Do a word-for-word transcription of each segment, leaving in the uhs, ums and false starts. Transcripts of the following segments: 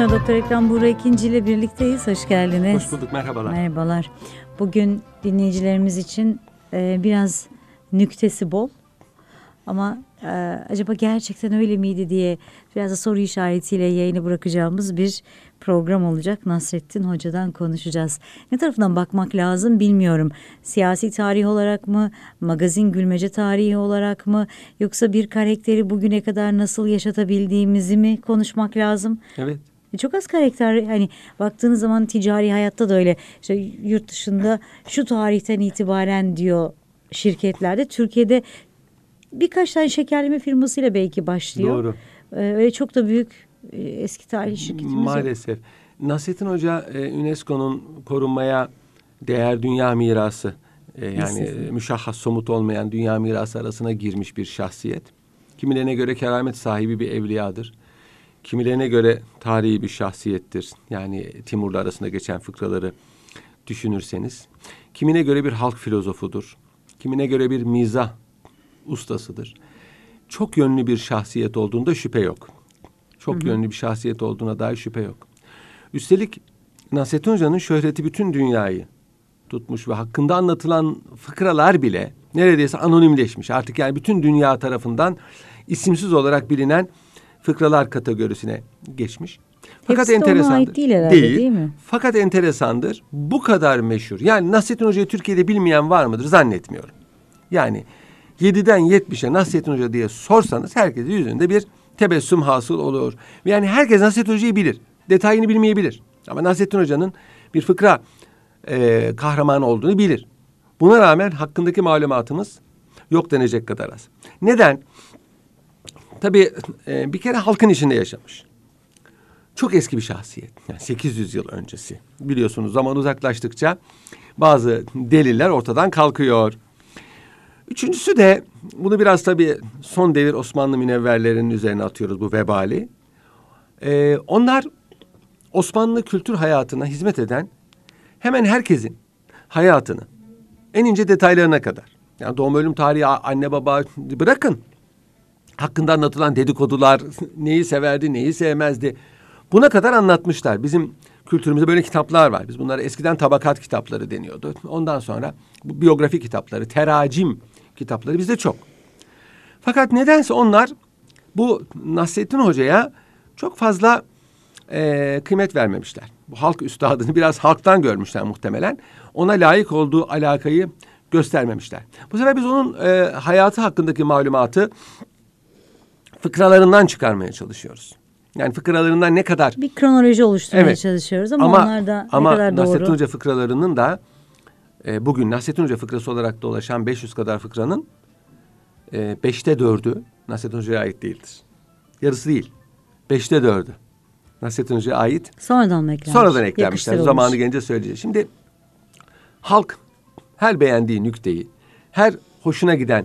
Profesör Doktor Ekrem Buğra İkinci ile birlikteyiz. Hoş geldiniz. Hoş bulduk, merhabalar. Merhabalar. Bugün dinleyicilerimiz için e, biraz nüktesi bol. Ama e, acaba gerçekten öyle miydi diye biraz da soru işaretiyle yayını bırakacağımız bir program olacak. Nasrettin Hoca'dan konuşacağız. Ne tarafından bakmak lazım bilmiyorum. Siyasi tarih olarak mı, magazin gülmece tarihi olarak mı, yoksa bir karakteri bugüne kadar nasıl yaşatabildiğimizi mi konuşmak lazım? Evet. Çok az karakter, hani baktığınız zaman ticari hayatta da öyle, işte yurt dışında şu tarihten itibaren diyor şirketlerde, Türkiye'de birkaç tane şekerleme firmasıyla belki başlıyor. Doğru. Ee, öyle çok da büyük e, eski tarih şirketimiz yok. Maalesef. Nasrettin Hoca e, UNESCO'nun korunmaya değer dünya mirası, e, yani e, müşahhas somut olmayan dünya mirası arasına girmiş bir şahsiyet. Kimilerine göre keramet sahibi bir evliyadır. Kimilerine göre tarihi bir şahsiyettir. Yani Timur'la arasında geçen fıkraları düşünürseniz. Kimine göre bir halk filozofudur. Kimine göre bir mizah ustasıdır. Çok yönlü bir şahsiyet olduğunda şüphe yok. Çok hı hı. yönlü bir şahsiyet olduğuna dair şüphe yok. Üstelik Nasrettin Hoca'nın şöhreti bütün dünyayı tutmuş ve hakkında anlatılan fıkralar bile neredeyse anonimleşmiş. Artık yani bütün dünya tarafından isimsiz olarak bilinen fıkralar kategorisine geçmiş. Fakat hepsi enteresandır. De ona ait değil herhalde, değil, değil mi? Fakat enteresandır. Bu kadar meşhur. Yani Nasrettin Hoca'yı Türkiye'de bilmeyen var mıdır? Zannetmiyorum. Yani yediden yetmişe Nasrettin Hoca diye sorsanız herkesin yüzünde bir tebessüm hasıl olur. Yani herkes Nasrettin Hoca'yı bilir. Detayını bilmeyebilir. Ama Nasrettin Hoca'nın bir fıkra e, kahramanı olduğunu bilir. Buna rağmen hakkındaki malumatımız yok denecek kadar az. Neden? Tabii e, bir kere halkın içinde yaşamış. Çok eski bir şahsiyet. Yani sekiz yüz yıl öncesi. Biliyorsunuz zaman uzaklaştıkça bazı deliller ortadan kalkıyor. Üçüncüsü de bunu biraz tabii son devir Osmanlı münevverlerinin üzerine atıyoruz bu vebali. Ee, onlar Osmanlı kültür hayatına hizmet eden hemen herkesin hayatını en ince detaylarına kadar. Yani doğum ölüm tarihi, anne baba bırakın. Hakkında anlatılan dedikodular, neyi severdi, neyi sevmezdi. Buna kadar anlatmışlar. Bizim kültürümüzde böyle kitaplar var. Biz bunlara eskiden tabakat kitapları deniyordu. Ondan sonra bu biyografi kitapları, teracim kitapları bizde çok. Fakat nedense onlar bu Nasrettin Hoca'ya çok fazla e, kıymet vermemişler. Bu halk üstadını biraz halktan görmüşler muhtemelen. Ona layık olduğu alakayı göstermemişler. Bu sefer biz onun e, hayatı hakkındaki malumatı fıkralarından çıkarmaya çalışıyoruz. Yani fıkralarından ne kadar... Bir kronoloji oluşturmaya evet. çalışıyoruz ama, ama onlar da ama ne kadar doğru. Ama Nasrettin Hoca fıkralarının da e, bugün Nasrettin Hoca fıkrası olarak dolaşan beş yüz kadar fıkranın e, beşte dördü Nasrettin Hoca'ya ait değildir. Yarısı değil. Beşte dördü Nasrettin Hoca'ya ait. Sonradan mı eklenmiş? Sonradan eklenmişler. Zamanı gelince söyleyeceğiz. Şimdi halk her beğendiği nükteyi, her hoşuna giden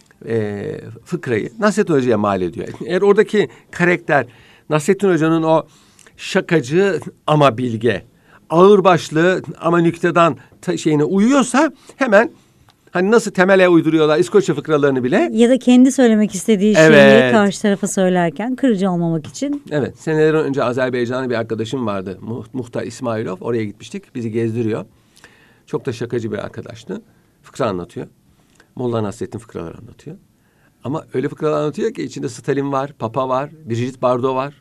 e, fıkrayı Nasrettin Hoca'ya mal ediyor. Eğer oradaki karakter Nasrettin Hoca'nın o şakacı ama bilge, ağırbaşlı ama nüktedan şeyine uyuyorsa hemen hani nasıl temele uyduruyorlar İskoçya fıkralarını bile. Ya da kendi söylemek istediği şeyi evet. karşı tarafa söylerken kırıcı olmamak için. Evet. Seneler önce Azerbaycanlı bir arkadaşım vardı. Muhtar İsmailov. Oraya gitmiştik. Bizi gezdiriyor. Çok da şakacı bir arkadaştı. Fıkra anlatıyor. Molla Nasrettin fıkralar anlatıyor. Ama öyle fıkralar anlatıyor ki içinde Stalin var, Papa var, Brigitte Bardot var.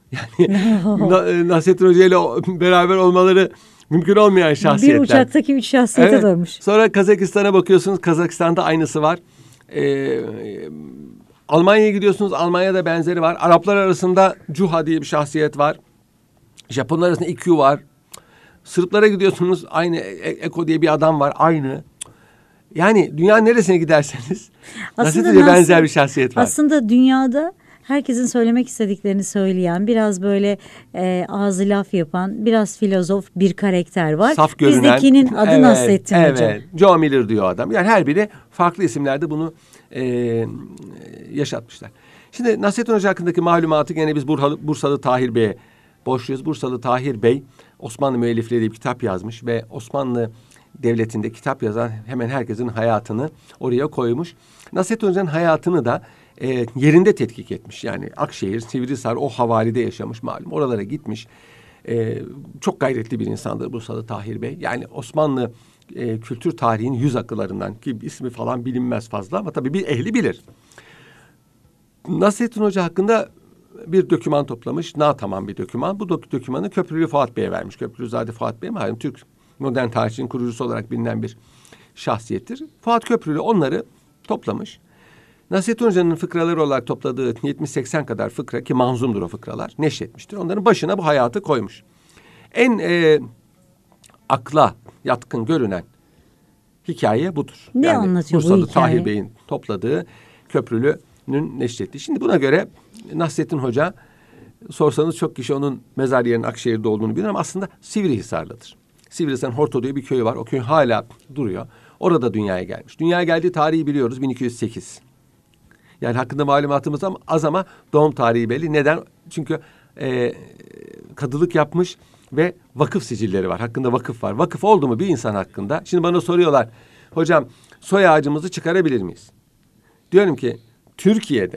Yani Nasrettin Hoca ile beraber olmaları mümkün olmayan şahsiyetler. Bir uçaktaki üç şahsiyete evet. durmuş. Sonra Kazakistan'a bakıyorsunuz. Kazakistan'da aynısı var. Ee, Almanya'ya gidiyorsunuz. Almanya'da benzeri var. Araplar arasında Cuha diye bir şahsiyet var. Japonlar arasında İ Q var. Sırplara gidiyorsunuz. Aynı Eko diye bir adam var. Aynı. Yani dünyanın neresine giderseniz Nasrettin Hoca'ya benzer bir şahsiyet var. Aslında dünyada herkesin söylemek istediklerini söyleyen, biraz böyle e, ağzı laf yapan, biraz filozof bir karakter var. Saf görünen. Bizdekinin adı evet, Nasrettin evet. Hoca. Joe Miller diyor adam. Yani her biri farklı isimlerde bunu e, yaşatmışlar. Şimdi Nasrettin Hoca hakkındaki malumatı gene biz Bursalı, Bursalı Tahir Bey'e borçluyuz. Bursalı Tahir Bey Osmanlı müellifleri diye bir kitap yazmış ve Osmanlı Devleti'nde kitap yazan hemen herkesin hayatını oraya koymuş. Nasrettin Hoca'nın hayatını da e, yerinde tetkik etmiş. Yani Akşehir, Sivrihisar o havalide yaşamış malum. Oralara gitmiş. E, çok gayretli bir insandır Bursalı Tahir Bey. Yani Osmanlı e, kültür tarihinin yüz akıllarından, ki ismi falan bilinmez fazla ama tabii bir ehli bilir. Nasrettin Hoca hakkında bir doküman toplamış. Natamam bir doküman. Bu dok- dokümanı Köprülü Fuat Bey'e vermiş. Köprülüzade Fuat Bey malum Türk modern tarihçinin kurucusu olarak bilinen bir şahsiyettir. Fuat Köprülü onları toplamış. Nasrettin Hoca'nın fıkraları olarak topladığı yetmiş seksen kadar fıkra, ki manzumdur o fıkralar, neşretmiştir. Onların başına bu hayatı koymuş. En e, akla yatkın görünen hikaye budur. Ne yani anlatıyor bu Bursalı hikaye? Tahir Bey'in topladığı Köprülü'nün neşrettiği. Şimdi buna göre Nasrettin Hoca, sorsanız çok kişi onun mezar yerinin Akşehir'de olduğunu bilir ama aslında Sivrihisar'dadır. Sivrihisar'ın Horto diye bir köyü var. O köy hala duruyor. Orada dünyaya gelmiş. Dünyaya geldiği tarihi biliyoruz, bin iki yüz sekiz. Yani hakkında malumatımız az ama doğum tarihi belli. Neden? Çünkü e, kadılık yapmış ve vakıf sicilleri var. Hakkında vakıf var. Vakıf oldu mu bir insan hakkında? Şimdi bana soruyorlar, hocam soy ağacımızı çıkarabilir miyiz? Diyorum ki Türkiye'de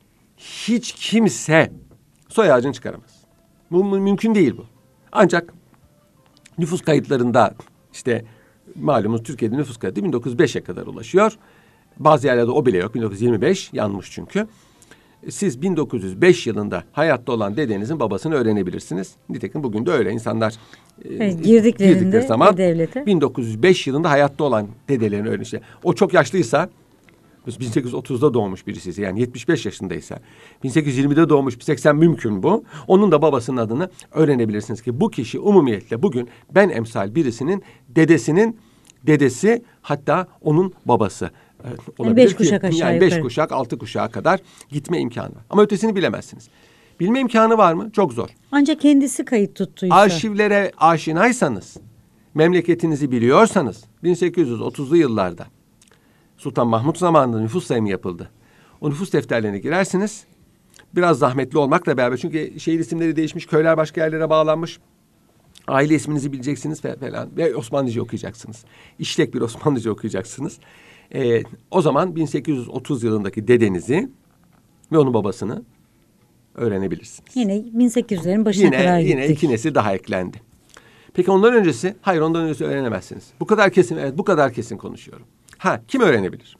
hiç kimse soy ağacını çıkaramaz. Bu mümkün değil bu. Ancak nüfus kayıtlarında işte malumunuz Türkiye'de nüfus kaydı bin dokuz yüz beşe kadar ulaşıyor. Bazı yerlerde o bile yok. bin dokuz yüz yirmi beş yanmış çünkü. Siz bin dokuz yüz beş yılında hayatta olan dedenizin babasını öğrenebilirsiniz. Nitekim bugün de öyle. İnsanlar Evet, girdiklerinde girdikleri zaman devlete bin dokuz yüz beş yılında hayatta olan dedelerini öğrenin. İşte o çok yaşlıysa, bin sekiz yüz otuzda doğmuş birisi, yani yetmiş beş yaşındaysa, bin sekiz yüz yirmide doğmuş, seksen mümkün bu. Onun da babasının adını öğrenebilirsiniz ki bu kişi umumiyetle bugün ben emsal birisinin dedesinin dedesi, hatta onun babası. Evet, yani beş kuşak aşağı yani yukarı. beş kuşak, altı kuşağa kadar gitme imkanı var. Ama ötesini bilemezsiniz. Bilme imkanı var mı? Çok zor. Ancak kendisi kayıt tuttuysa. Arşivlere aşinaysanız, memleketinizi biliyorsanız, bin sekiz yüz otuzlu yıllarda Sultan Mahmut zamanında nüfus sayımı yapıldı. O nüfus defterlerine girersiniz. Biraz zahmetli olmakla beraber, çünkü şehir isimleri değişmiş, köyler başka yerlere bağlanmış. Aile isminizi bileceksiniz falan ve Osmanlıca okuyacaksınız. İşlek bir Osmanlıca okuyacaksınız. Ee, o zaman bin sekiz yüz otuz yılındaki dedenizi ve onun babasını öğrenebilirsiniz. Yine bin sekiz yüzlerin başına Yine, kadar yine gittik. iki nesil daha eklendi. Peki ondan öncesi? Hayır, ondan öncesi öğrenemezsiniz. Bu kadar kesin, evet, bu kadar kesin konuşuyorum. Ha, kim öğrenebilir?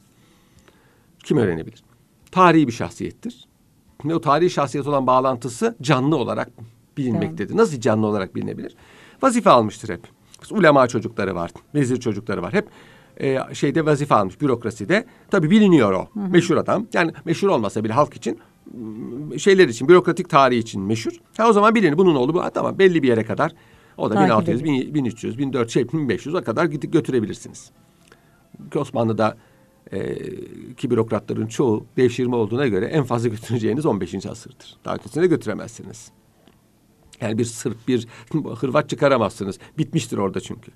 Kim öğrenebilir? Tarihi bir şahsiyettir. Ve o tarihi şahsiyet olan bağlantısı canlı olarak bilinmektedir. Nasıl canlı olarak bilinebilir? Vazife almıştır hep. Ulema çocukları var, vezir çocukları var. Hep e, şeyde vazife almış, bürokraside. Tabii biliniyor o. Hı hı. Meşhur adam. Yani meşhur olmasa bile halk için, şeyler için, bürokratik tarihi için meşhur. Ha, o zaman bilinir. Bunun oğlu bu. Ha, tamam, belli bir yere kadar. O da bin altı yüz, bin üç yüz, bin dört yüz, bin beş yüze kadar gidip götürebilirsiniz. Osmanlı'da e, ki bürokratların çoğu devşirme olduğuna göre en fazla götüreceğiniz on beşinci asırdır. Daha ötesine götüremezsiniz. Yani bir Sırp, bir Hırvat çıkaramazsınız. Bitmiştir orada çünkü.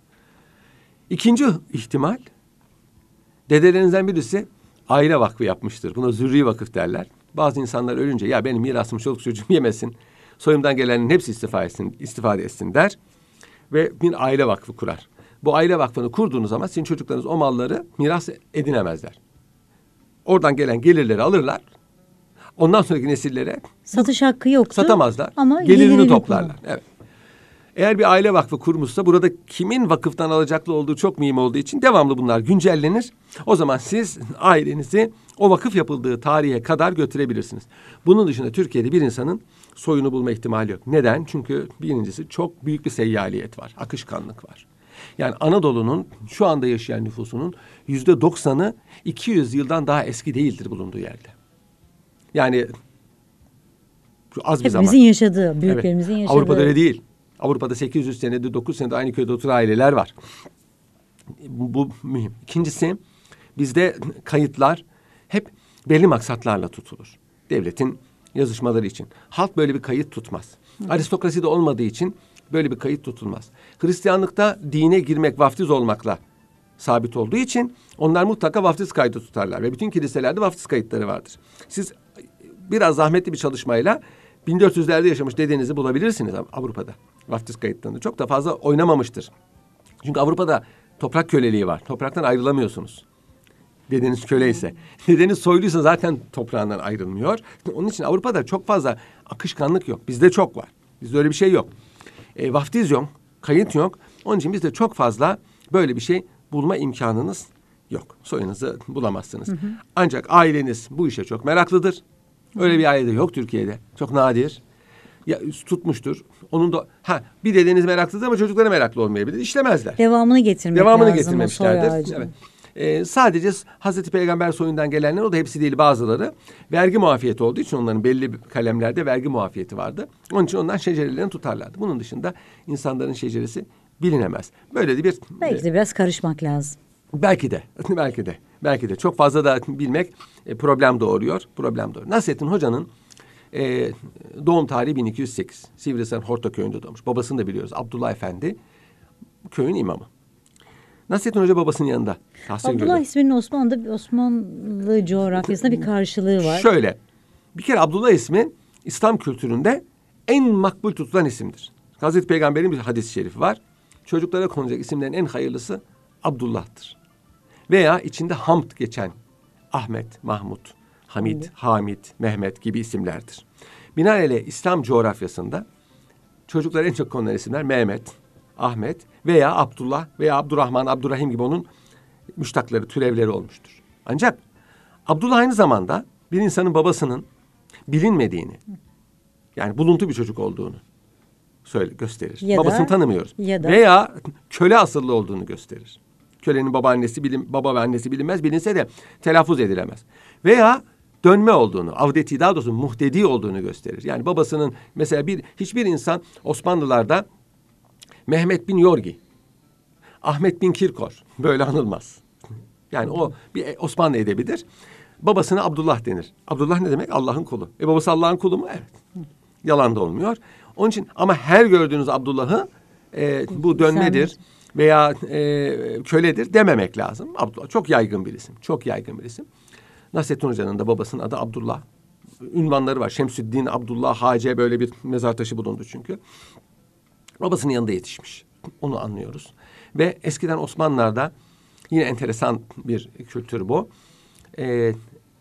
İkinci ihtimal, dedelerinizden birisi aile vakfı yapmıştır. Buna zürri vakıf derler. Bazı insanlar ölünce ya benim mirasımı çoluk çocuğum yemesin, soyumdan gelenin hepsi istifade etsin, istifade etsin der ve bir aile vakfı kurar. Bu aile vakfını kurduğunuz zaman sizin çocuklarınız o malları miras edinemezler. Oradan gelen gelirleri alırlar. Ondan sonraki nesillere satış hakkı yoktu. Satamazlar. Ama gelirini, gelirini toplarlar. Evet. Eğer bir aile vakfı kurmuşsa burada kimin vakıftan alacaklı olduğu çok mühim olduğu için devamlı bunlar güncellenir. O zaman siz ailenizi o vakıf yapıldığı tarihe kadar götürebilirsiniz. Bunun dışında Türkiye'de bir insanın soyunu bulma ihtimali yok. Neden? Çünkü birincisi çok büyük bir seyyaliyet var. Akışkanlık var. Yani Anadolu'nun şu anda yaşayan nüfusunun yüzde doksanı iki yüz yıldan daha eski değildir bulunduğu yerde. Yani az bir zaman. Hepimizin yaşadığı, büyüklerimizin evet. yaşadığı. Avrupa'da öyle değil. Avrupa'da sekiz yüz senedir, dokuz senedir aynı köyde oturan aileler var. Bu, bu mühim. İkincisi, bizde kayıtlar hep belli maksatlarla tutulur. Devletin yazışmaları için. Halk böyle bir kayıt tutmaz. Hı. Aristokrasi de olmadığı için böyle bir kayıt tutulmaz. Hristiyanlıkta dine girmek vaftiz olmakla sabit olduğu için onlar mutlaka vaftiz kaydı tutarlar. Ve bütün kiliselerde vaftiz kayıtları vardır. Siz biraz zahmetli bir çalışmayla bin dört yüzlerde yaşamış dedenizi bulabilirsiniz Avrupa'da. Vaftiz kayıtlarında çok da fazla oynamamıştır. Çünkü Avrupa'da toprak köleliği var. Topraktan ayrılamıyorsunuz. Dedeniz köleyse. Dedeniz soyluysa zaten toprağından ayrılmıyor. Onun için Avrupa'da çok fazla akışkanlık yok. Bizde çok var. Bizde öyle bir şey yok. E, vaftiz yok, kayıt yok. Onun için bizde çok fazla böyle bir şey bulma imkanınız yok. Soyunuzu bulamazsınız. Hı hı. Ancak aileniz bu işe çok meraklıdır. Öyle bir aile de yok Türkiye'de. Çok nadir. Ya tutmuştur. Onun da ha bir dedeniz meraklıdır ama çocukları meraklı olmayabilir. İşlemezler. Devamını getirmek Devamını lazım. getirmemişlerdir. Evet. Ee, sadece Hazreti Peygamber soyundan gelenler, o da hepsi değil, bazıları vergi muafiyeti olduğu için onların belli kalemlerde vergi muafiyeti vardı. Onun için ondan şecerelerini tutarlardı. Bunun dışında insanların şeceresi bilinemez. Böyle de bir... Belki de biraz karışmak lazım. Belki de, belki de, belki de. Çok fazla da bilmek e, problem doğuruyor, problem doğuruyor. Nasrettin Hoca'nın e, doğum tarihi bin iki yüz sekiz. Sivris'in Horta köyünde doğmuş. Babasını da biliyoruz. Abdullah Efendi, köyün imamı. Nasrettin Hoca babasının yanında tahsil Abdullah görüyor. isminin Osmanlı'da bir Osmanlı coğrafyasında bir karşılığı var. Şöyle, bir kere Abdullah ismi İslam kültüründe en makbul tutulan isimdir. Hazreti Peygamber'in bir hadis-i şerifi var. Çocuklara konacak isimlerin en hayırlısı Abdullah'tır. Veya içinde hamd geçen Ahmet, Mahmud, Hamid, evet. Hamid, Mehmet gibi isimlerdir. Binaenaleyh İslam coğrafyasında çocuklara en çok konulan isimler Mehmet, Ahmet veya Abdullah veya Abdurrahman, Abdurrahim gibi onun müştakları, türevleri olmuştur. Ancak Abdullah aynı zamanda bir insanın babasının bilinmediğini, yani buluntu bir çocuk olduğunu söyle gösterir. Ya Babasını da, tanımıyoruz. Ya da. Veya köle asıllı olduğunu gösterir. Kölenin babaannesi bilin, baba ve annesi bilinmez, bilinse de telaffuz edilemez. Veya dönme olduğunu, avdeti, daha doğrusu muhtedi olduğunu gösterir. Yani babasının mesela bir hiçbir insan Osmanlılarda Mehmet bin Yorgi, Ahmet bin Kirkor böyle anılmaz. Yani o bir Osmanlı edebidir. Babasına Abdullah denir. Abdullah ne demek? Allah'ın kulu. E babası Allah'ın kulu mu? Evet. Yalan da olmuyor. Onun için ama her gördüğünüz Abdullah'ı e, bu dönmedir veya e, köledir dememek lazım. Abdullah çok yaygın bir isim. Çok yaygın bir isim. Nasrettin Hoca'nın da babasının adı Abdullah. Ünvanları var. Şemsüddin, Abdullah, Hace, böyle bir mezar taşı bulundu çünkü. Babasının yanında yetişmiş. Onu anlıyoruz. Ve eskiden Osmanlılar'da yine enteresan bir kültür bu. Ee,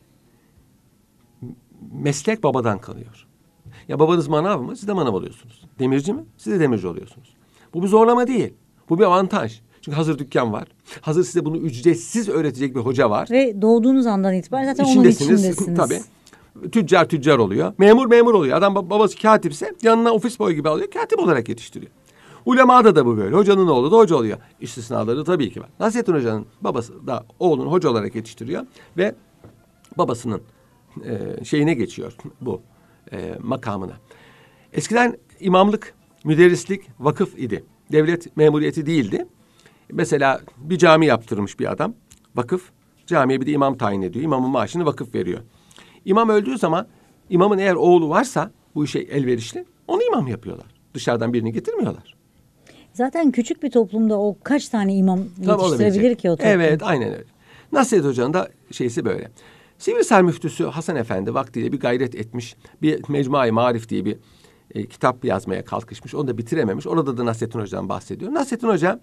meslek babadan kalıyor. Ya babanız manav mı? Siz de manav oluyorsunuz. Demirci mi? Siz de demirci oluyorsunuz. Bu bir zorlama değil. Bu bir avantaj. Çünkü hazır dükkan var. Hazır size bunu ücretsiz öğretecek bir hoca var. Ve doğduğunuz andan itibaren zaten İçindesiniz, onun içindesiniz. Tabii. Tüccar tüccar oluyor. Memur memur oluyor. Adam babası katipse yanına ofis boy gibi alıyor. Katip olarak yetiştiriyor. Ulemada da bu böyle. Hocanın oğlu da hoca oluyor. İstisnaları tabii ki var. Nasrettin Hoca'nın babası da oğlunu hoca olarak yetiştiriyor. Ve babasının e, şeyine geçiyor bu e, makamına. Eskiden imamlık, müderrislik vakıf idi. Devlet memuriyeti değildi. Mesela bir cami yaptırmış bir adam. Vakıf camiye bir de imam tayin ediyor. İmamın maaşını vakıf veriyor. İmam öldüğü zaman imamın eğer oğlu varsa bu işe elverişli, onu imam yapıyorlar. Dışarıdan birini getirmiyorlar. Zaten küçük bir toplumda o kaç tane imam yetiştirebilir ki o toplum? Evet, aynen öyle. Nasrettin Hoca'nın da şeysi böyle. Sivrisar müftüsü Hasan Efendi vaktiyle bir gayret etmiş. Bir Mecmua-i Marif diye bir e, kitap yazmaya kalkışmış. Onu da bitirememiş. Orada da Nasrettin Hoca'dan bahsediyor. Nasrettin Hoca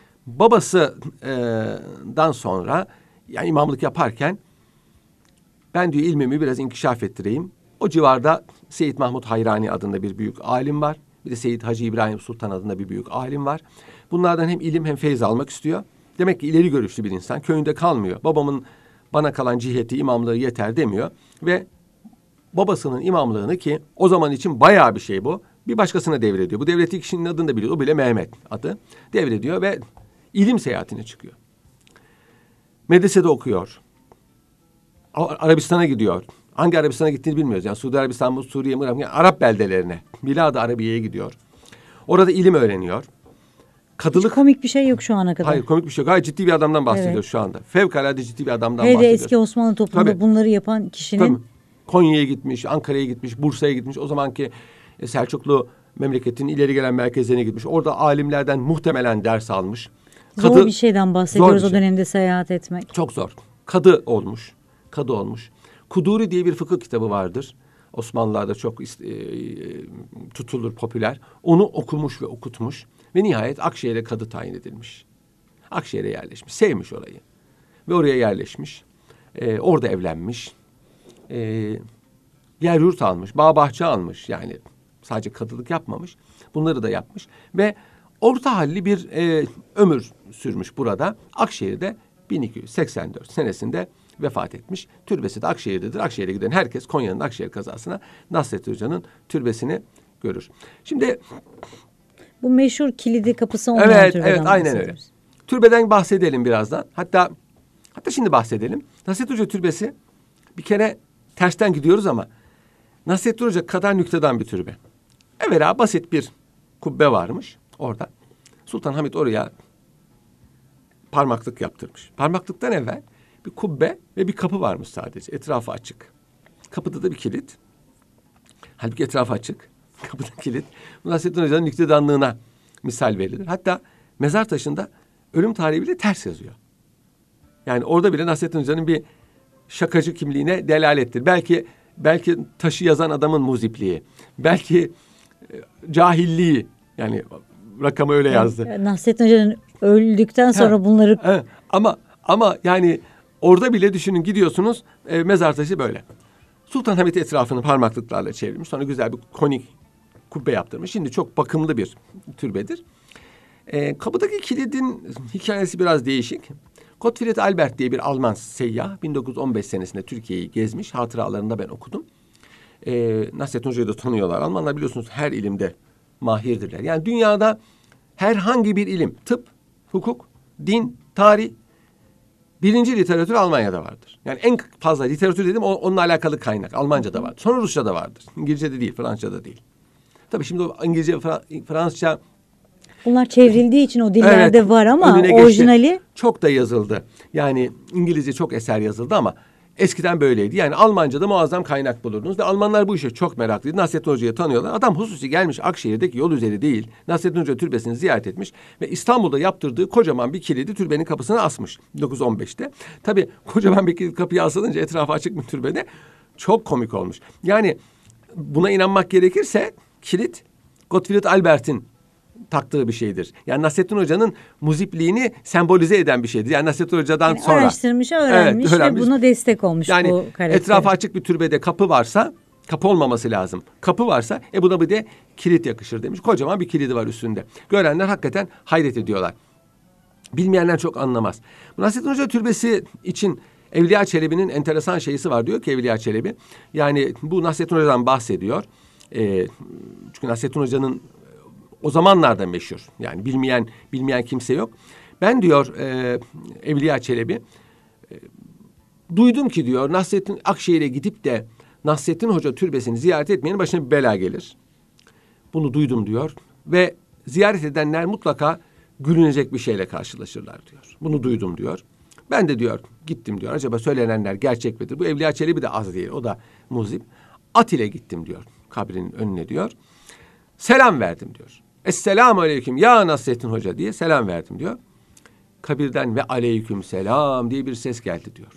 babasından sonra yani imamlık yaparken ben diyor ilmimi biraz inkişaf ettireyim. O civarda Seyyid Mahmud Hayrani adında bir büyük alim var. Bir de Seyyid Hacı İbrahim Sultan adında bir büyük alim var. Bunlardan hem ilim hem feyz almak istiyor. Demek ki ileri görüşlü bir insan. Köyünde kalmıyor. Babamın bana kalan ciheti, imamlığı yeter demiyor. Ve babasının imamlığını, ki o zaman için bayağı bir şey bu, bir başkasına devrediyor. Bu devletli kişinin adını da biliyor. O bile Mehmet adı. Devrediyor ve ilim seyahatine çıkıyor. Medresede okuyor. Arabistan'a gidiyor. Hangi Arabistan'a gittiğini bilmiyoruz. Yani Suudi Arabistan mı, Suriye mi, yani Arap beldelerine, Bilad-ı Arabiye'ye gidiyor. Orada ilim öğreniyor. Kadılık... Hiç komik bir şey yok şu ana kadar. Hayır, komik bir şey yok. Gayet ciddi bir adamdan bahsediyoruz evet. Şu anda. Fevkalade ciddi bir adamdan Hele bahsediyoruz. eski Osmanlı toplumunda Tabii. bunları yapan kişinin... Tabii. Konya'ya gitmiş, Ankara'ya gitmiş, Bursa'ya gitmiş. O zamanki Selçuklu memleketin ileri gelen merkezlerine gitmiş. Orada alimlerden muhtemelen ders almış. Kadı, zor bir şeyden bahsediyoruz bir şey. O dönemde seyahat etmek. Çok zor. Kadı olmuş. Kadı olmuş. Kuduri diye bir fıkıh kitabı vardır. Osmanlılar'da çok e, tutulur, popüler. Onu okumuş ve okutmuş. Ve nihayet Akşehir'e kadı tayin edilmiş. Akşehir'e yerleşmiş. Sevmiş orayı. Ve oraya yerleşmiş. E, orada evlenmiş. E, yer yurt almış. Bağ bahçe almış. Yani sadece kadılık yapmamış. Bunları da yapmış. Ve orta halli bir e, ömür sürmüş burada. Akşehir'de bin iki yüz seksen dört senesinde vefat etmiş. Türbesi de Akşehir'dedir. Akşehir'e giden herkes Konya'nın Akşehir kazasına Nasrettin Hoca'nın türbesini görür. Şimdi Bu meşhur kilidi kapısı olmayan evet, türbeden evet aynen öyle. bahsediyoruz. Türbeden bahsedelim birazdan. Hatta hatta şimdi bahsedelim. Nasrettin Hoca türbesi bir kere tersten gidiyoruz ama Nasrettin Hoca kadar nükteden bir türbe. Evvela basit bir kubbe varmış orada. Sultan Hamit oraya parmaklık yaptırmış. Parmaklıktan evvel bir kubbe ve bir kapı varmış sadece. Etrafı açık. Kapıda da bir kilit. Halbuki etrafı açık. Kapıda kilit. Bu Nasrettin Hoca'nın nüktedanlığına misal verilir. Hatta mezar taşında ölüm tarihi bile ters yazıyor. Yani orada bile Nasrettin Hoca'nın bir şakacı kimliğine delalettir. Belki belki taşı yazan adamın muzipliği. Belki e, cahilliği. Yani rakamı öyle yazdı. Yani Nasrettin Hoca'nın öldükten sonra ha. bunları... Evet. Ama ama yani orada bile düşünün gidiyorsunuz e, mezar taşı böyle. Sultan Hamit etrafını parmaklıklarla çevirmiş. Sonra güzel bir konik kubbe yaptırmış. Şimdi çok bakımlı bir türbedir. E, kapıdaki kilidin hikayesi biraz değişik. Gottfried Albert diye bir Alman seyyah bin dokuz yüz on beş senesinde Türkiye'yi gezmiş. Hatıralarında ben okudum. E, Nasrettin Hoca'yı da tanıyorlar. Almanlar biliyorsunuz her ilimde mahirdirler. Yani dünyada herhangi bir ilim, tıp, hukuk, din, tarih, birinci literatür Almanya'da vardır. Yani en fazla literatür dedim onunla alakalı kaynak Almanca'da vardır. Sonra Rusça'da vardır. İngilizce'de değil, Fransızca'da değil. Tabii şimdi o İngilizce, Fra- Fransızca... Bunlar çevrildiği için o dillerde evet, var ama orijinali... Çok da yazıldı. Yani İngilizce çok eser yazıldı ama eskiden böyleydi. Yani Almanca'da muazzam kaynak bulurdunuz. Ve Almanlar bu işe çok meraklıydı. Nasrettin Hoca'yı tanıyorlar. Adam hususi gelmiş Akşehir'deki yol üzeri değil. Nasrettin Hoca türbesini ziyaret etmiş. Ve İstanbul'da yaptırdığı kocaman bir kilidi türbenin kapısına asmış. bin dokuz yüz on beşte. Tabii kocaman bir kilit kapıya asılınca etrafı açık bir türbede çok komik olmuş. Yani buna inanmak gerekirse kilit Gottfried Albert'in taktığı bir şeydir. Yani Nasrettin Hoca'nın muzipliğini sembolize eden bir şeydir. Yani Nasrettin Hoca'dan yani sonra. Araştırmış, öğrenmiş, evet, öğrenmiş ve buna destek olmuş yani bu karakter. Etrafı açık bir türbede kapı varsa, kapı olmaması lazım. Kapı varsa e buna bir de kilit yakışır demiş. Kocaman bir kilidi var üstünde. Görenler hakikaten hayret ediyorlar. Bilmeyenler çok anlamaz. Bu Nasrettin Hoca türbesi için Evliya Çelebi'nin enteresan şeysi var diyor ki Evliya Çelebi. Yani bu Nasrettin Hoca'dan bahsediyor. E, çünkü Nasrettin Hoca'nın o zamanlarda meşhur. Yani bilmeyen bilmeyen kimse yok. Ben diyor e, Evliya Çelebi e, duydum ki diyor Nasrettin Akşehir'e gidip de Nasrettin Hoca türbesini ziyaret etmeyenin başına bir bela gelir. Bunu duydum diyor ve ziyaret edenler mutlaka gülünecek bir şeyle karşılaşırlar diyor. Bunu duydum diyor. Ben de diyor gittim diyor. Acaba söylenenler gerçek midir? Bu Evliya Çelebi de az değil. O da muzip. At ile gittim diyor kabrinin önüne diyor. Selam verdim diyor. Esselamu aleyküm ya Nasrettin Hoca diye selam verdim diyor. Kabirden ve aleyküm selam diye bir ses geldi diyor.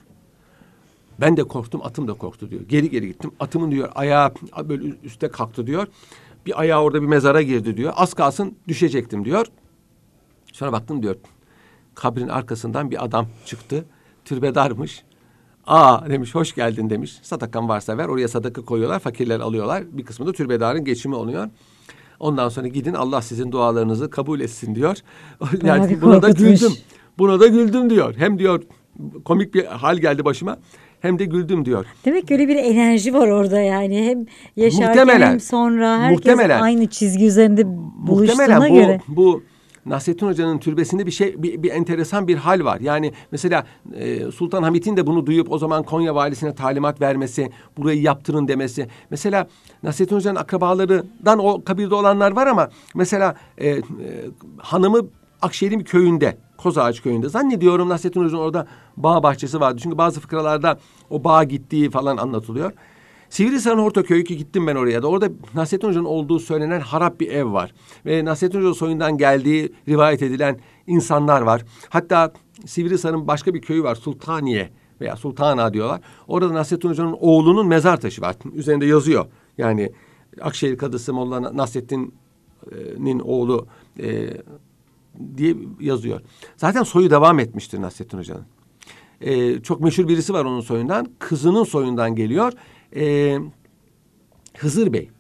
Ben de korktum, atım da korktu diyor. Geri geri gittim. Atımın diyor ayağı böyle üste kalktı diyor. Bir ayağı orada bir mezara girdi diyor. Az kalsın düşecektim diyor. Sonra baktım diyor. Kabrin arkasından bir adam çıktı. Türbedarmış. Aa demiş hoş geldin demiş. Sadakan varsa ver. Oraya sadaka koyuyorlar. Fakirler alıyorlar. Bir kısmı da türbedarın geçimi oluyor. Ondan sonra gidin Allah sizin dualarınızı kabul etsin diyor. Yani Abi, buna da korkutmuş. güldüm. Buna da güldüm diyor. Hem diyor komik bir hal geldi başıma. Hem de güldüm diyor. Demek ki öyle bir enerji var orada yani. Hem yaşarken muhtemelen, hem sonra herkes muhtemelen, aynı çizgi üzerinde buluştuğuna muhtemelen bu, göre. Bu Nasrettin Hoca'nın türbesinde bir şey bir, bir enteresan bir hal var. Yani mesela e, Sultan Hamit'in de bunu duyup o zaman Konya valisine talimat vermesi, burayı yaptırın demesi. Mesela Nasrettin Hoca'nın akrabalarından o kabirde olanlar var ama mesela e, e, hanımı Akşehir'in bir köyünde, Kozağaç köyünde. Zannediyorum Nasrettin Hoca'nın orada bağ bahçesi vardı. Çünkü bazı fıkralarda o bağa gittiği falan anlatılıyor. Sivrihisar'ın Ortaköy'ü ki gittim ben oraya da. Orada Nasrettin Hoca'nın olduğu söylenen harap bir ev var. Ve Nasrettin Hoca soyundan geldiği rivayet edilen insanlar var. Hatta Sivrihisar'ın başka bir köyü var. Sultaniye veya Sultana diyorlar. Orada Nasrettin Hoca'nın oğlunun mezar taşı var. Üzerinde yazıyor. Yani Akşehir Kadısı Molla Nasrettin'in oğlu e, diye yazıyor. Zaten soyu devam etmiştir Nasrettin Hoca'nın. e, çok meşhur birisi var onun soyundan. Kızının soyundan geliyor. E, Hızır Bey.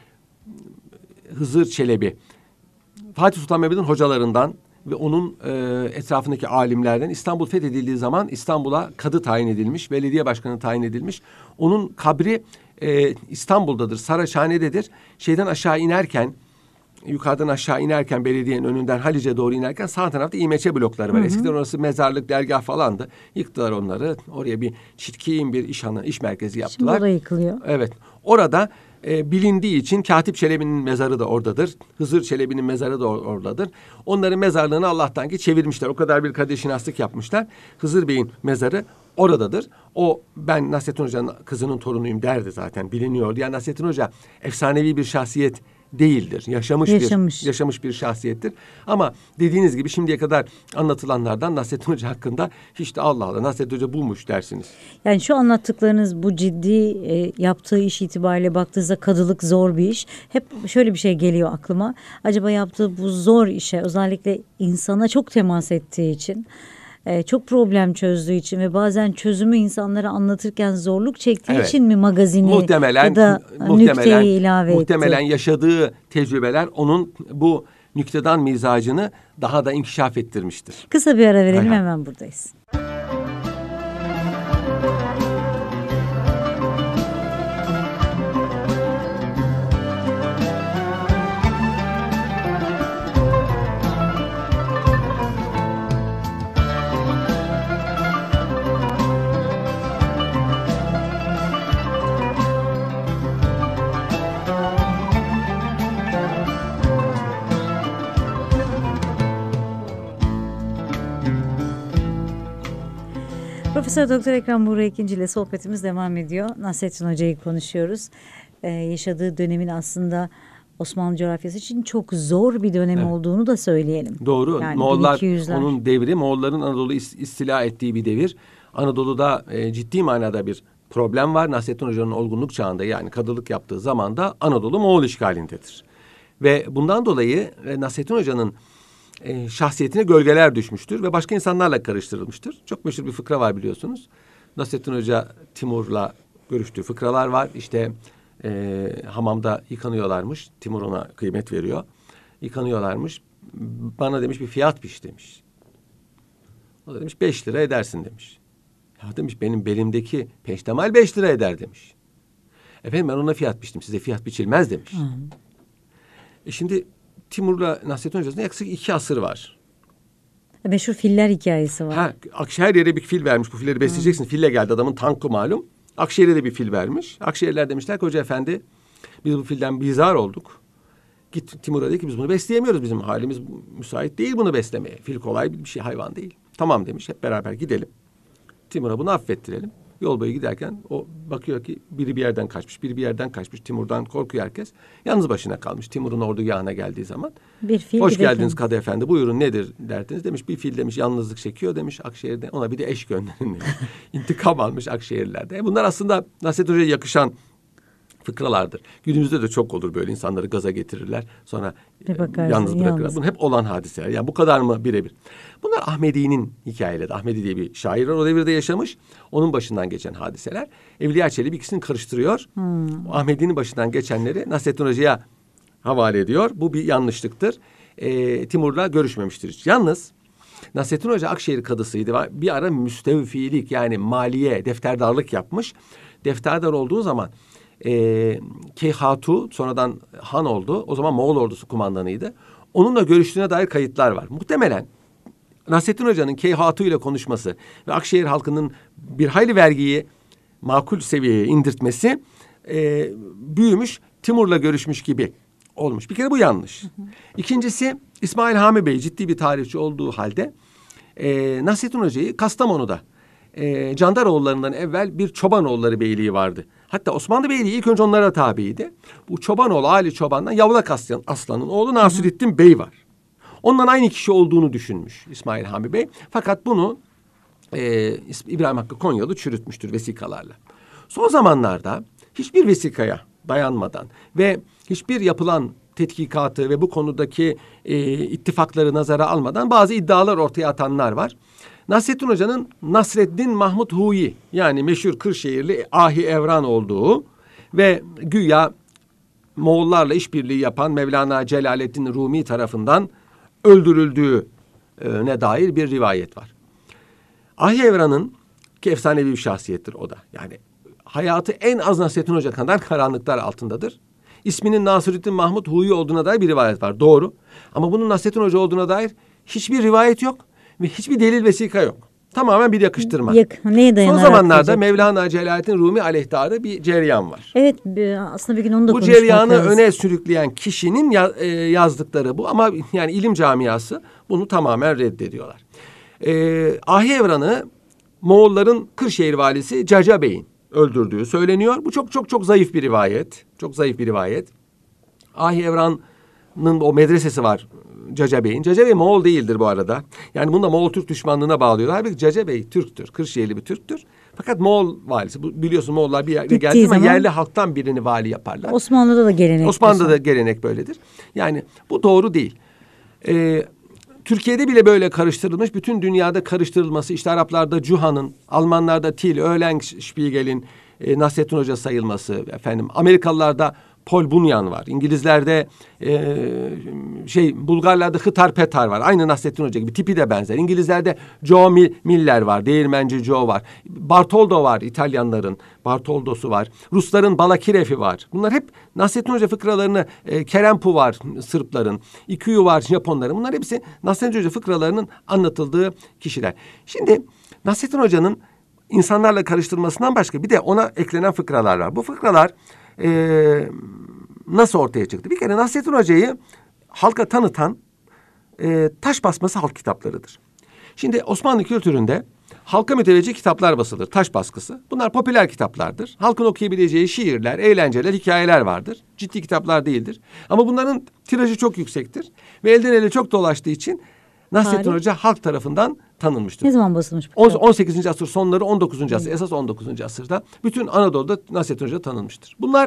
Hızır Çelebi. Fatih Sultan Mehmet'in hocalarından ve onun e, etrafındaki alimlerden. İstanbul fethedildiği zaman İstanbul'a kadı tayin edilmiş, belediye başkanı tayin edilmiş. Onun kabri e, İstanbul'dadır, Saraçhane'dedir. Şeyden aşağı inerken, yukarıdan aşağı inerken belediyenin önünden Halice doğru inerken sağ tarafta İMÇ blokları var. Hı hı. Eskiden orası mezarlık, dergah falandı. Yıktılar onları. Oraya bir çirkin bir iş, hanı, iş merkezi yaptılar. Şimdi orada yıkılıyor. Evet. Orada e, bilindiği için Katip Çelebi'nin mezarı da oradadır. Hızır Çelebi'nin mezarı da or- oradadır. Onların mezarlığını Allah'tan ki çevirmişler. O kadar bir kadeşinaslık yapmışlar. Hızır Bey'in mezarı oradadır. O ben Nasrettin Hoca'nın kızının torunuyum derdi zaten, biliniyordu. Yani Nasrettin Hoca efsanevi bir şahsiyet değildir. Yaşamış, Yaşamış. bir yaşamış bir şahsiyettir. Ama dediğiniz gibi şimdiye kadar anlatılanlardan Nasrettin Hoca hakkında hiç de Allah Allah Nasrettin Hoca bulmuş dersiniz. Yani şu anlattıklarınız bu ciddi e, yaptığı iş itibariyle baktığınızda kadılık zor bir iş. Hep şöyle bir şey geliyor aklıma. Acaba yaptığı bu zor işe özellikle insana çok temas ettiği için, e, çok problem çözdüğü için ve bazen çözümü insanlara anlatırken zorluk çektiği Evet. için mi magazini muhtemelen, ya da muhtemelen, nükteyi ilave muhtemelen etti? yaşadığı tecrübeler onun bu nüktedan mizacını daha da inkişaf ettirmiştir. Kısa bir ara verelim, Hay hay. hemen buradayız. Profesör Doktor Ekrem Buğra İkinci ile sohbetimiz devam ediyor. Nasrettin Hoca'yı konuşuyoruz. Ee, yaşadığı dönemin aslında Osmanlı coğrafyası için çok zor bir dönem Evet. olduğunu da söyleyelim. Doğru. Yani Moğollar bin iki yüzler. onun devri, Moğolların Anadolu'yu is- istila ettiği bir devir. Anadolu'da e, ciddi manada bir problem var. Nasrettin Hoca'nın olgunluk çağında, yani kadılık yaptığı zamanda Anadolu Moğol işgalindedir. Ve bundan dolayı e, Nasrettin Hoca'nın e, şahsiyetine gölgeler düşmüştür ve başka insanlarla karıştırılmıştır. Çok meşhur bir fıkra var biliyorsunuz. Nasrettin Hoca Timur'la görüştüğü fıkralar var. İşte e, hamamda yıkanıyorlarmış. Timur ona kıymet veriyor. Yıkanıyorlarmış. Bana demiş bir fiyat biç demiş. O da demiş beş lira edersin demiş. Ya demiş benim belimdeki peştemal beş lira eder demiş. Efendim ben ona fiyat biçtim, size fiyat biçilmez demiş. Hı. E şimdi Timur'la Nasrettin Hoca'nın yaklaşık iki asır var. Meşhur filler hikayesi var. Ha, Akşehir'e bir fil vermiş. Bu filleri besleyeceksin. Fille geldi, adamın tankı malum. Akşehir'e de bir fil vermiş. Akşehirler demişler ki hoca efendi biz bu filden bizar olduk. Git Timur'a de ki biz bunu besleyemiyoruz. Bizim halimiz müsait değil bunu beslemeye. Fil kolay bir şey, hayvan değil. Tamam demiş, hep beraber gidelim. Timur'a bunu affettirelim. Yol boyu giderken o bakıyor ki biri bir yerden kaçmış, biri bir yerden kaçmış. Timur'dan korkuyor herkes. Yalnız başına kalmış Timur'un ordugahına geldiği zaman. Bir fil, Hoş bir de geldiniz fil. Kadı Efendi, buyurun nedir derdiniz demiş. Bir fil demiş yalnızlık çekiyor demiş Akşehir'de. Ona bir de eş gönderin demiş. İntikam almış Akşehirlerde. E bunlar aslında Nasrettin Hoca'ya yakışan fıkralardır. Günümüzde de çok olur böyle, insanları gaza getirirler. Sonra Bir bakarsın, yalnız bırakırlar. yalnız. Bunlar hep olan hadiseler. Yani bu kadar mı birebir? Bunlar Ahmedi'nin hikayeleri. Ahmedi diye bir şair var. O devirde yaşamış. Onun başından geçen hadiseler. Evliya Çelebi ikisini karıştırıyor. Hmm. O Ahmedi'nin başından geçenleri Nasrettin Hoca'ya havale ediyor. Bu bir yanlışlıktır. Ee, Timur'la görüşmemiştir hiç. Yalnız Nasrettin Hoca Akşehir kadısıydı. Bir ara müstevfilik, yani maliye, defterdarlık yapmış. Defterdar olduğu zaman e, Keyhatu sonradan han oldu. O zaman Moğol ordusu kumandanıydı. Onunla görüştüğüne dair kayıtlar var. Muhtemelen Nasrettin Hoca'nın Keyhatu ile konuşması ve Akşehir halkının bir hayli vergiyi makul seviyeye indirtmesi e, büyümüş, Timur'la görüşmüş gibi olmuş. Bir kere bu yanlış. Hı hı. İkincisi, İsmail Hami Bey ciddi bir tarihçi olduğu halde e, Nasrettin Hoca'yı Kastamonu'da e, Candaroğullarından evvel bir Çobanoğulları Beyliği vardı. Hatta Osmanlı Beyliği ilk önce onlara tabiydi. Bu Çobanoğlu Ali Çoban'dan Yavlak Aslan, Aslan'ın oğlu Nasrettin Bey var. Ondan aynı kişi olduğunu düşünmüş İsmail Hami Bey. Fakat bunu e, İbrahim Hakkı Konyalı çürütmüştür vesikalarla. Son zamanlarda hiçbir vesikaya dayanmadan ve hiçbir yapılan tetkikatı ve bu konudaki e, ittifakları nazara almadan bazı iddialar ortaya atanlar var. Nasrettin Hoca'nın Nasreddin Mahmut Huyi yani meşhur Kırşehirli Ahi Evran olduğu ve güya Moğollarla işbirliği yapan Mevlana Celaleddin Rumi tarafından öldürüldüğüne dair bir rivayet var. Ahi Evran'ın ki efsanevi bir şahsiyettir o da. Yani hayatı en az Nasrettin Hoca kadar karanlıklar altındadır. İsminin Nasreddin Mahmut Huyi olduğuna dair bir rivayet var. Doğru. Ama bunun Nasrettin Hoca olduğuna dair hiçbir rivayet yok ve hiçbir delil vesika yok. Tamamen bir yakıştırma. Yak, neye dayanarak? Son zamanlarda diyecek? Mevlana Celaleddin Rumi aleyhtarı bir cereyan var. Evet, bir- aslında bir gün onu da Bu konuşmak cereyanı lazım. öne sürükleyen kişinin ya- e, yazdıkları bu ama yani ilim camiası bunu tamamen reddediyorlar. Ee, Ahi Evran'ı Moğolların Kırşehir valisi Caca Bey'in öldürdüğü söyleniyor. Bu çok çok çok zayıf bir rivayet. Çok zayıf bir rivayet. Ahi Evran'ın o medresesi var Caca Bey'in. Caca Bey Moğol değildir bu arada. Yani bunu da Moğol Türk düşmanlığına bağlıyorlar. Halbuki Caca Bey Türktür. Kırşehirli bir Türktür. Fakat Moğol valisi. Bu, biliyorsun Moğollar bir yere Gittiği geldiği zaman zaman- yerli halktan birini vali yaparlar. Osmanlı'da da gelenek. Osmanlı'da da gelenek böyledir. Yani bu doğru değil. Ee, Türkiye'de bile böyle karıştırılmış. Bütün dünyada karıştırılması. İşte Araplarda Cuha'nın, Almanlarda Till, Eulenspiegel'in, e, Nasrettin Hoca sayılması. Efendim Amerikalılarda Paul Bunyan var. İngilizlerde e, şey Bulgarlarda Hıtar Petar var. Aynı Nasrettin Hoca gibi. Tipi de benzer. İngilizlerde Joe Miller var. Değirmenci Joe var. Bartoldo var İtalyanların. Bartoldo'su var. Rusların Balakirev'i var. Bunlar hep Nasrettin Hoca fıkralarını e, Kerempu var Sırpların. İkuyu var Japonların. Bunlar hepsi Nasrettin Hoca fıkralarının anlatıldığı kişiler. Şimdi Nasrettin Hoca'nın insanlarla karıştırmasından başka bir de ona eklenen fıkralar var. Bu fıkralar Ee, nasıl ortaya çıktı? Bir kere Nasrettin Hoca'yı halka tanıtan e, taş basması halk kitaplarıdır. Şimdi Osmanlı kültüründe halka müteveccih kitaplar basılır. Taş baskısı. Bunlar popüler kitaplardır. Halkın okuyabileceği şiirler, eğlenceler, hikayeler vardır. Ciddi kitaplar değildir. Ama bunların tirajı çok yüksektir. Ve elden ele çok dolaştığı için Nasrettin Tarih. Hoca halk tarafından tanınmıştır. Ne zaman basılmış bu On- kitap? on sekizinci asır sonları on dokuzuncu asır esas on dokuzuncu asırda bütün Anadolu'da Nasrettin Hoca tanınmıştır. Bunlar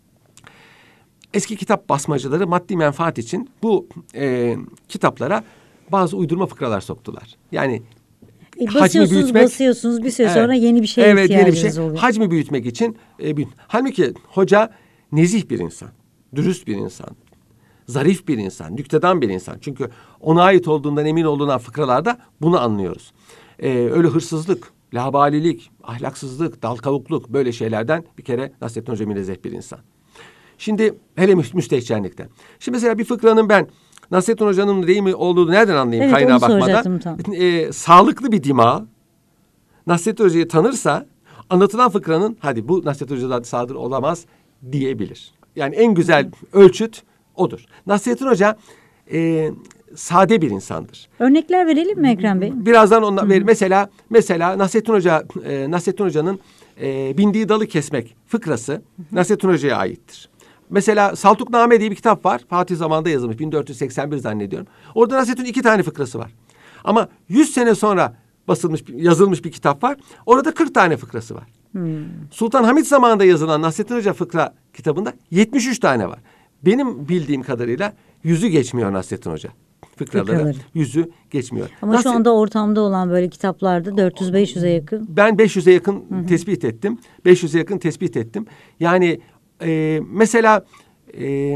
eski kitap basmacıları maddi menfaat için bu e, kitaplara bazı uydurma fıkralar soktular. Yani E, hacmi basıyorsunuz, büyütmek, basıyorsunuz. Bir süre Evet. sonra yeni bir şeye evet, yeni bir ihtiyacınız şey. oluyor. Hacmi büyütmek için e, büyüt. Halbuki hoca nezih bir insan, dürüst bir insan, zarif bir insan, nüktedan bir insan. Çünkü ona ait olduğundan emin olduğundan fıkralarda bunu anlıyoruz. Ee, öyle hırsızlık, labalilik, ahlaksızlık, dal kavukluk böyle şeylerden bir kere Nasrettin Hoca münezzeh bir insan. Şimdi hele mü- müstehcenlikten. Şimdi mesela bir fıkranın ben Nasrettin Hoca'nın değil mi olduğunu nereden anlayayım Evet, kaynağa onu bakmadan? soracaktım tam. Ee, sağlıklı bir dima Nasrettin Hoca'yı tanırsa anlatılan fıkranın hadi bu Nasrettin Hoca'dan sadır olamaz diyebilir. Yani en güzel ölçüt odur. Nasrettin Hoca e, sade bir insandır. Örnekler verelim mi Ekrem Bey? Birazdan ondan ver. Mesela mesela Nasrettin Hoca e, Nasrettin Hoca'nın e, bindiği dalı kesmek fıkrası Nasrettin Hoca'ya aittir. Mesela Saltukname diye bir kitap var. Fatih zamanında yazılmış. bin dört yüz seksen bir zannediyorum. Orada Nasrettin'in iki tane fıkrası var. Ama yüz sene sonra basılmış, yazılmış bir kitap var. Orada kırk tane fıkrası var. Hmm. Sultan Hamit zamanında yazılan Nasrettin Hoca fıkra kitabında yetmiş üç tane var. Benim bildiğim kadarıyla yüzü geçmiyor Nasrettin Hoca. Fıkraları, Fıkraları. yüzü geçmiyor. Ama Nasret- şu anda ortamda olan böyle kitaplarda dört yüz beş yüze yakın. Ben beş yüze yakın tespit ettim. beş yüze yakın tespit ettim. Yani e, mesela e,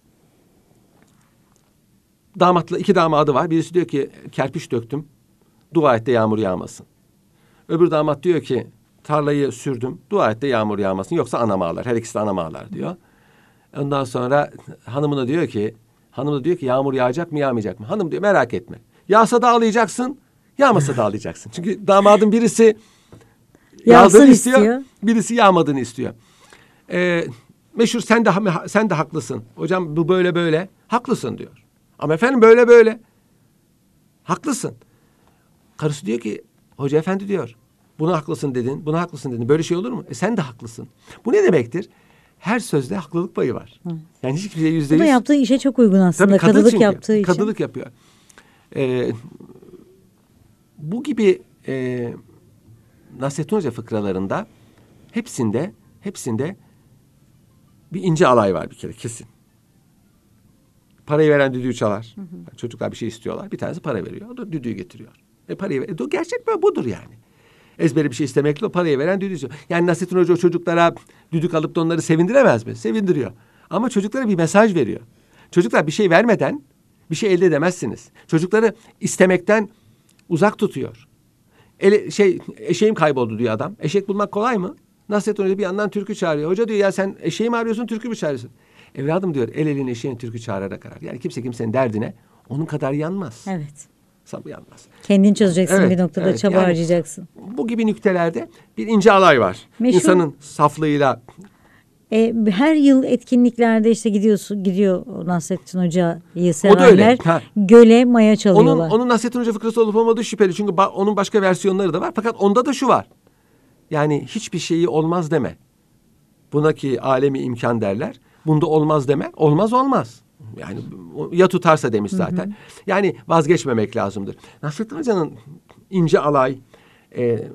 damatla iki damadı var. Birisi diyor ki kerpiç döktüm. Dua et de yağmur yağmasın. Öbür damat diyor ki tarlayı sürdüm. Dua et de yağmur yağmasın. Yoksa anam ağlar. Her ikisi de anam ağlar diyor. Ondan sonra hanımına diyor ki hanım da diyor ki yağmur yağacak mı yağmayacak mı? Hanım diyor merak etme. Yağsa da ağlayacaksın. Yağmasa da ağlayacaksın. Çünkü damadın birisi Yağsın yağdığını istiyor, istiyor. birisi yağmadığını istiyor. Ee, meşhur sen de sen de haklısın. Hocam bu böyle böyle. Haklısın diyor. Ama efendim böyle böyle. Haklısın. Karısı diyor ki hoca efendi diyor. Buna haklısın dedin, buna haklısın dedin. Böyle şey olur mu? E sen de haklısın. Bu ne demektir? Her sözde haklılık payı var. Hı. Yani hiçbir şey yüzde Bu da yüz. yaptığı işe çok uygun aslında. Tabii kadın Kadılık çünkü. yaptığı için. Kadılık yapıyor. Ee, bu gibi e, Nasrettin Hoca fıkralarında hepsinde hepsinde bir ince alay var bir kere kesin. Parayı veren düdüğü çalar. Hı hı. Çocuklar bir şey istiyorlar. Bir tanesi para veriyor. O da düdüğü getiriyor. E parayı ver. E, gerçek böyle budur yani. Ezbere bir şey istemekle o parayı veren düdüğü istiyor. Yani Nasrettin Hoca o çocuklara düdük alıp da onları sevindiremez mi? Sevindiriyor. Ama çocuklara bir mesaj veriyor. Çocuklar bir şey vermeden bir şey elde edemezsiniz. Çocukları istemekten uzak tutuyor. Ele, şey eşeğim kayboldu diyor adam. Eşek bulmak kolay mı? Nasrettin Hoca bir yandan türkü çağırıyor. Hoca diyor ya sen eşeği mi arıyorsun, türkü mü çağırıyorsun? Evladım diyor, el elin eşeğin türkü çağırarak arar. Yani kimse kimsenin derdine onun kadar yanmaz. Evet. Sabı yanmaz. Kendin çözeceksin, Evet, bir noktada evet. çaba Yani harcayacaksın. Bu gibi nüktelerde bir ince alay var. Meşhur- İnsanın saflığıyla. E, her yıl etkinliklerde işte gidiyorsun, gidiyor Nasrettin Hoca'yı O da öyle. sevenler Ha. göle maya Onun, çalıyorlar. onun Nasrettin Hoca fıkrası olup olmadığı şüpheli. Çünkü ba- onun başka versiyonları da var. Fakat onda da şu var. Yani hiçbir şeyi olmaz deme. Buna ki alemi imkan derler. Bunda olmaz deme. Olmaz olmaz. Yani ya tutarsa demiş zaten. Hı hı. Yani vazgeçmemek lazımdır. Nasrettin Hoca'nın ince alay, e,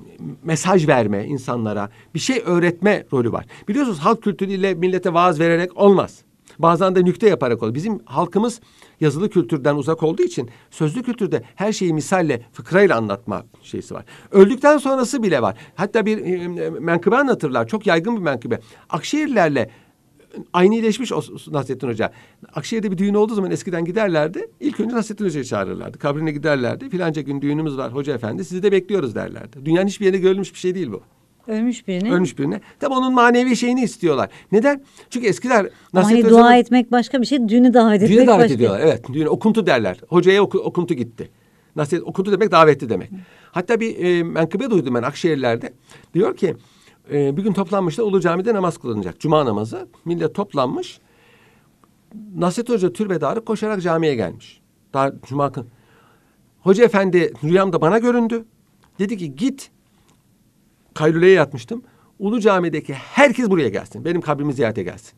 mesaj verme insanlara, bir şey öğretme rolü var. Biliyorsunuz halk kültürüyle millete vaaz vererek olmaz. Bazen de nükte yaparak olur. Bizim halkımız yazılı kültürden uzak olduğu için sözlü kültürde her şeyi misalle, fıkrayla anlatma şeysi var. Öldükten sonrası bile var. Hatta bir e, menkıbe anlatırlar. Çok yaygın bir menkıbe. Akşehirlilerle aynı iyileşmiş o Nasrettin Hoca. Akşehir'de bir düğün olduğu zaman eskiden giderlerdi. İlk önce Nasrettin Hoca'yı çağırırlardı. Kabrine giderlerdi. Filanca gün düğünümüz var hoca efendi. Sizi de bekliyoruz derlerdi. Dünyanın hiçbir yerinde görülmüş bir şey değil bu. Ölmüş birine. Ölmüş birine. Tabii onun manevi şeyini istiyorlar. Neden? Çünkü eskiler Nasrettin hani dua etmek başka bir şey. Düğünü davet etmek düğüne davet başka. ediyorlar. Evet. Düğüne okuntu derler. Hocaya oku, okuntu gitti. Nasrettin okuntu demek davetli demek. Hatta bir e, menkıbe duydum ben Akşehirlerde. Diyor ki e, bir gün toplanmışlar Ulu Cami'de namaz kılınacak. Cuma namazı. Millet toplanmış. Nasrettin Hoca türbedarı koşarak camiye gelmiş. Daha Cuma kıl. Hoca efendi rüyamda bana göründü. Dedi ki git. Kayluleye yatmıştım. Ulu Cami'deki herkes buraya gelsin. Benim kabrimi ziyarete gelsin.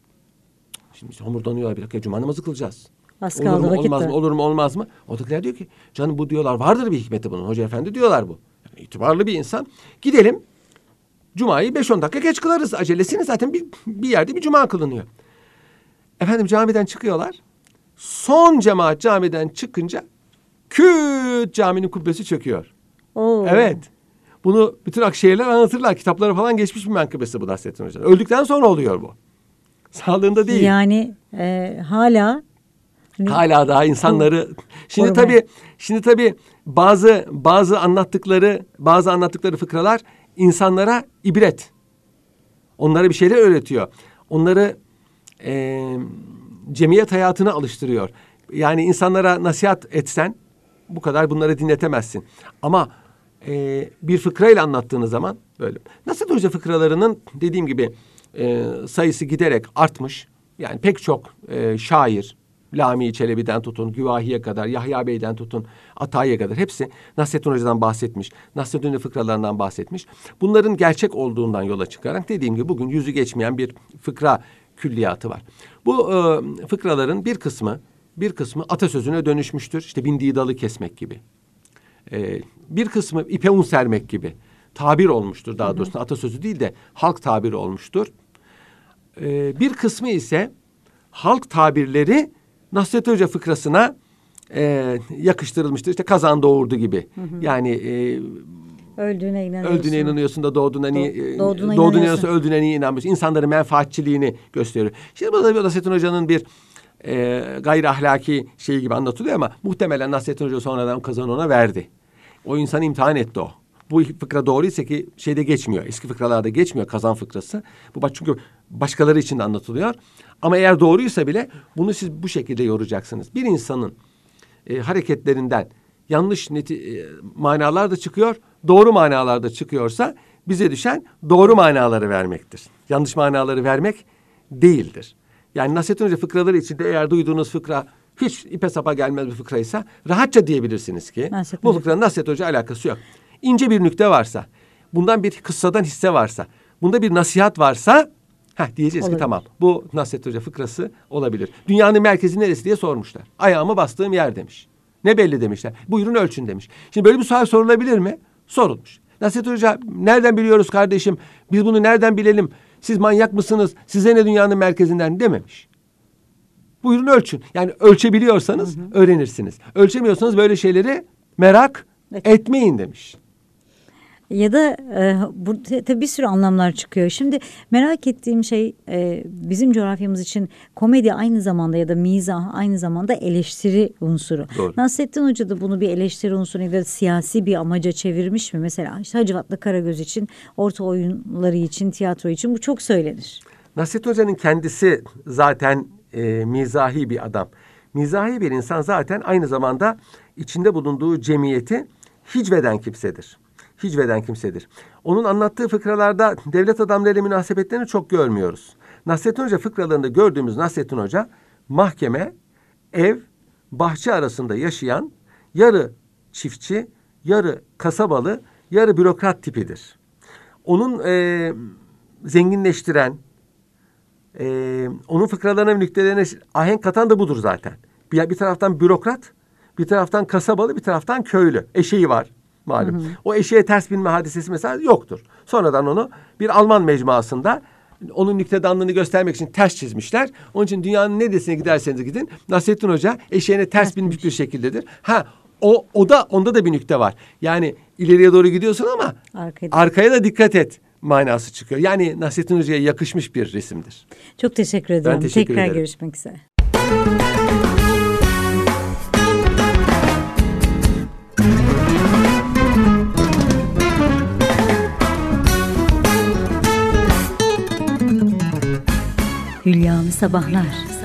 Şimdi homurdanıyorlar bir dakika. Cuma namazı kılacağız. Az olur kaldı, mu vakit olmaz var. mı olur mu olmaz mı? Oradakiler diyor ki canım bu diyorlar vardır bir hikmeti bunun. Hoca efendi diyorlar bu. Yani itibarlı bir insan. Gidelim. Cuma'yı beş on dakika geç kılarız. Acelesine zaten bir, bir yerde bir cuma kılınıyor. Efendim camiden çıkıyorlar. Son cemaat camiden çıkınca küt caminin kubbesi çöküyor. Oo. Evet. Bunu bütün Akşehirler anlatırlar. Kitaplara falan geçmiş bir menkıbesi bu Nasrettin Hoca'nın. Öldükten sonra oluyor bu. Sağlığında değil. Yani e, hala Hala daha insanları şimdi Korumaya. tabii şimdi tabii bazı bazı anlattıkları bazı anlattıkları fıkralar insanlara ibret. Onlara bir şeyler öğretiyor. Onları e, cemiyet hayatına alıştırıyor. Yani insanlara nasihat etsen bu kadar bunları dinletemezsin. Ama e, bir fıkrayla anlattığınız zaman böyle. Nasrettin Hoca fıkralarının dediğim gibi e, sayısı giderek artmış. Yani pek çok e, şair, Lami Çelebi'den tutun, Güvahi'ye kadar, Yahya Bey'den tutun, Atayi'ye kadar hepsi Nasrettin Hoca'dan bahsetmiş. Nasrettin Hoca fıkralarından bahsetmiş. Bunların gerçek olduğundan yola çıkarak dediğim gibi bugün yüzü geçmeyen bir fıkra külliyatı var. Bu e, fıkraların bir kısmı bir kısmı atasözüne dönüşmüştür. İşte bindiği dalı kesmek gibi. E, bir kısmı ipe un sermek gibi. Tabir olmuştur daha doğrusu. Hı hı. Atasözü değil de halk tabiri olmuştur. E, bir kısmı ise halk tabirleri Nasrettin Hoca fıkrasına e, yakıştırılmıştır. İşte kazan doğurdu gibi. Hı hı. Yani e, öldüğüne inanıyorsun. Öldüğüne inanıyorsun da doğduğuna niye Do- doğduğuna, doğduğuna inanıyorsun, öldüğüne niye inanmıyorsun? İnsanların menfaatçiliğini gösteriyor. Şimdi burada bir Nasrettin Hoca'nın bir e, gayri ahlaki şeyi gibi anlatılıyor ama muhtemelen Nasrettin Hoca sonradan kazan ona verdi. O insanı imtihan etti o. Bu fıkra doğruysa ki şeyde geçmiyor. Eski fıkralarda geçmiyor kazan fıkrası. Bu çünkü başkaları için de anlatılıyor. Ama eğer doğruysa bile bunu siz bu şekilde yoracaksınız. Bir insanın e, hareketlerinden yanlış neti, e, manalar da çıkıyor, doğru manalar da çıkıyorsa bize düşen doğru manaları vermektir. Yanlış manaları vermek değildir. Yani Nasrettin Hoca fıkraları içinde eğer duyduğunuz fıkra hiç ipe sapa gelmez bir fıkraysa rahatça diyebilirsiniz ki Nasrettin bu fıkranın Nasrettin Hoca alakası yok. İnce bir nükte varsa, bundan bir kıssadan hisse varsa, bunda bir nasihat varsa heh, diyeceğiz olabilir. ki tamam bu Nasrettin Hoca fıkrası olabilir. Dünyanın merkezi neresi diye sormuşlar. Ayağımı bastığım yer demiş. Ne belli demişler. Buyurun ölçün demiş. Şimdi böyle bir soru sorulabilir mi? Sorulmuş. Nasrettin Hoca nereden biliyoruz kardeşim? Biz bunu nereden bilelim? Siz manyak mısınız? Size ne dünyanın merkezinden dememiş. Buyurun ölçün. Yani ölçebiliyorsanız hı hı. öğrenirsiniz. Ölçemiyorsanız böyle şeyleri merak Evet. Etmeyin demiş. Ya da e, bu tabii bir sürü anlamlar çıkıyor. Şimdi merak ettiğim şey e, bizim coğrafyamız için komedi aynı zamanda ya da mizah aynı zamanda eleştiri unsuru. Doğru. Nasrettin Hoca da bunu bir eleştiri unsuru ya da siyasi bir amaca çevirmiş mi? Mesela işte Hacivatlı Karagöz için, orta oyunları için, tiyatro için bu çok söylenir. Nasrettin Hoca'nın kendisi zaten e, mizahi bir adam. Mizahi bir insan zaten aynı zamanda içinde bulunduğu cemiyeti hicveden kimsedir. Hicveden kimsedir. Onun anlattığı fıkralarda devlet adamlarıyla münasebetlerini çok görmüyoruz. Nasrettin Hoca fıkralarında gördüğümüz Nasrettin Hoca mahkeme, ev, bahçe arasında yaşayan yarı çiftçi, yarı kasabalı, yarı bürokrat tipidir. Onun e, zenginleştiren, e, onun fıkralarına ve nüktelerine ahenk katan da budur zaten. Bir, bir taraftan bürokrat, bir taraftan kasabalı, bir taraftan köylü. Eşeği var. Malum. Hı hı. O eşeğe ters binme hadisesi mesela yoktur. Sonradan onu bir Alman mecmuasında onun nüktedanlığını göstermek için ters çizmişler. Onun için dünyanın neresine giderseniz gidin Nasrettin Hoca eşeğine ters, ters binmiş bir şekildedir. Ha o o da onda da bir nükte var. Yani ileriye doğru gidiyorsun ama Arkaya, arkaya da dikkat et manası çıkıyor. Yani Nasrettin Hoca'ya yakışmış bir resimdir. Çok teşekkür ederim. Ben teşekkür Tekrar ederim. görüşmek üzere. Hülyalı Sabahlar